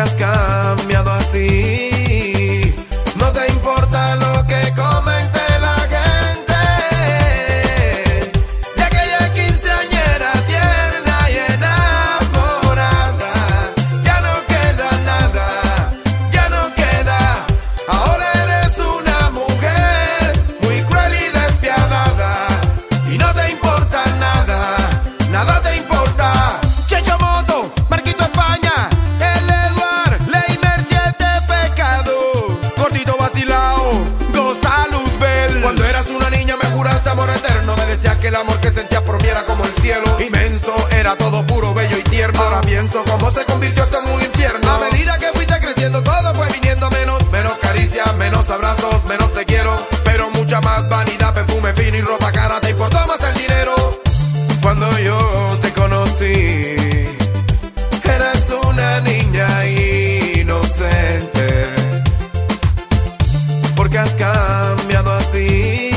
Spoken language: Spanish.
has cambiado así. No te importa lo que comente la gente de aquella quinceañera tierna y enamorada. Ya no queda nada, ya no queda. Ahora eres una mujer muy cruel y despiadada y no te importa nada, nada te importa. Checho Moto, Marquito España, el Eduard, Leimer, Siete Pecados, Gordito Vacilao, Goza Luzbel. Cuando eras una niña me juraste amor eterno, me decías que el amor que sentías por mí era como el cielo, inmenso, era todo puro, bello y tierno. Ahora pienso cómo se convirtió esto en un infierno. A medida que fuiste creciendo todo fue viniendo menos, menos caricias, menos abrazos, menos te quiero, pero mucha más vanidad, perfume fino y ropa cara, te importó más el dinero. Cuando yo te conocí, eras una niña inocente. ¿Por qué has cambiado así?